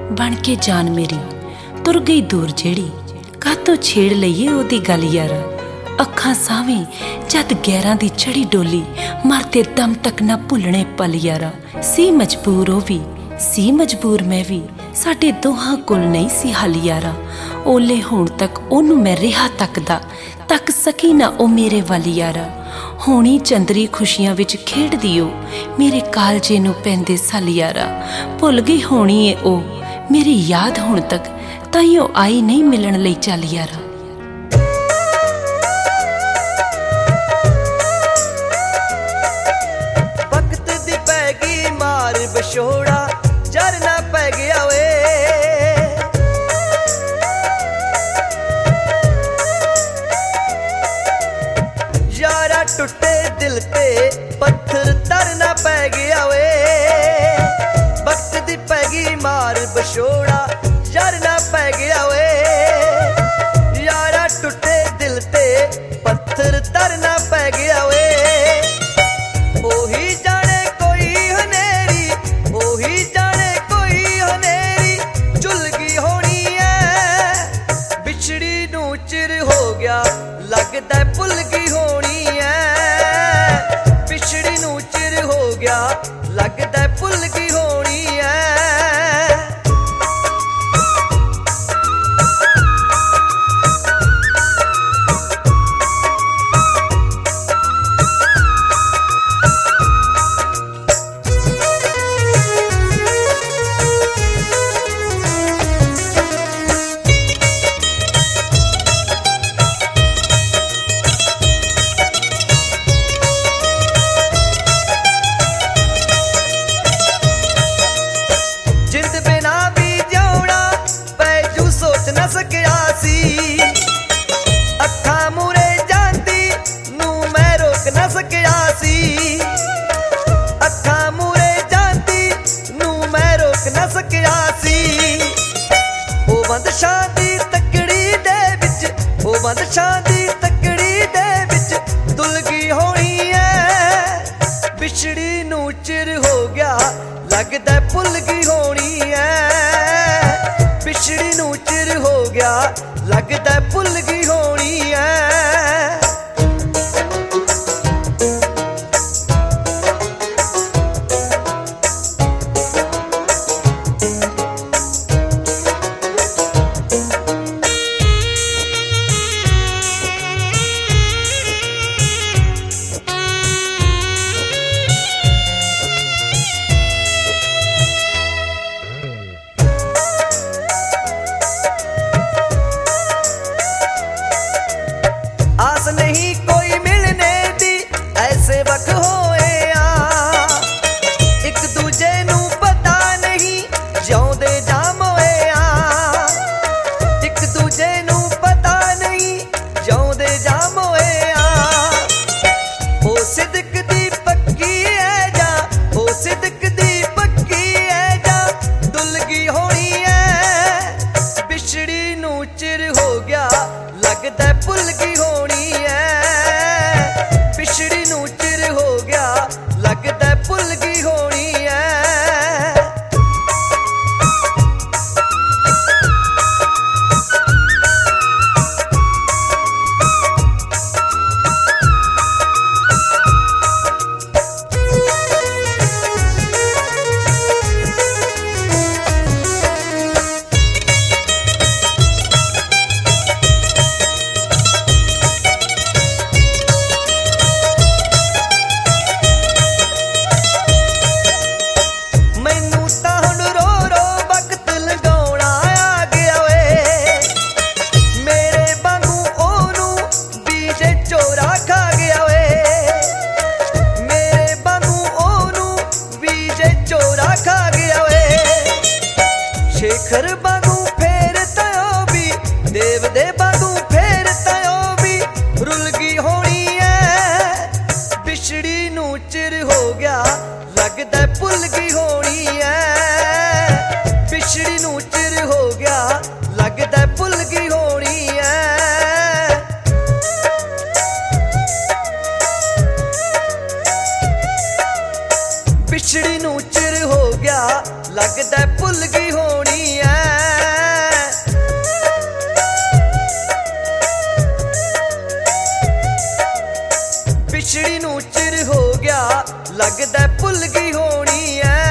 बन के जान मेरी तुर गई दूर जेड़ी कातों छेड़ लईए ओदी गल यारा। अखां सावें जद गैरां दी चढ़ी डोली मरते दम तक ना भुलने पल यारा। सी मजबूर ओ भी सी मजबूर मैं भी साडे दोहां कोल नहीं सी हल यारा। ओले होण तक ओनू मैं रिहा तकदा तक सकी ना ओ मेरे वल यारा। होनी चंदरी खुशियां विच खेड दियो मेरे कालजे नू पैंदे सल यारा। भुल गई होनी ए ओ मेरी याद हुण तक ताइयों आई नहीं मिलन लई चल यारा। वक्त दी पैगी मार बछोड़ा झरना पै गया वे। यारा टुटे दिल ते पत्थर तरना पै गया वे। वक्त दी पैगी मार बछोड़ा झरना पै गया वे। यारा टुटे दिल ते पत्थर तरना पै गया वे। ओही जाने कोई हनेरी ओही जाने कोई हनेरी झुलगी होनी है। बिछड़ी नू चिर हो गया लगदा भुलगी होनी है। बिछड़ी नू चिर हो गया लगदा भुलगी होनी है। सकिया सी अखां मूरे जांदी नू मैं रोक न सकिया सी। अखां मूरे जांदी नू मैं रोक न सकिया सी। ओ बंदशां दी तकड़ी दे विच ओ बंदशां दी तकड़ी दे विच दुलगी होनी है। बिछड़ी नू चिर हो गया लगदा भुलगी होनी है। बिछड़ी नू चिर हो गया लगदा भुलगी होनी है। आस नहीं कोई मिलने दी ऐसे वक्त होए आ। एक दूजे नू पता नहीं जिउंदे जाम होए आ। एक दूजे नू पता नहीं जिउंदे जाम होए आ। ओ सिदक दी पक्की है जा ओ सिदक दी पक्की है जा दुलगी होनी है। बिछड़ी नू चिर हो गया लगदा भुलगी होनी है। बिछड़ी नू चिर हो गया लगदा भुलगी होनी है। शेखर बागू फेर तयो भी देव दे बागू फेर तयो भी रुलगी होनी है। बिछड़ी नू चिर हो गया लगदा भुलगी होनी है। बिछड़ी नू चिर हो गया लगदा भुलगी होनी है। बिछड़ी नू चिर हो गया लगदा भुल गई होनी है। पिछड़ी नूं चिर हो गया लगदा भुल गई होनी है।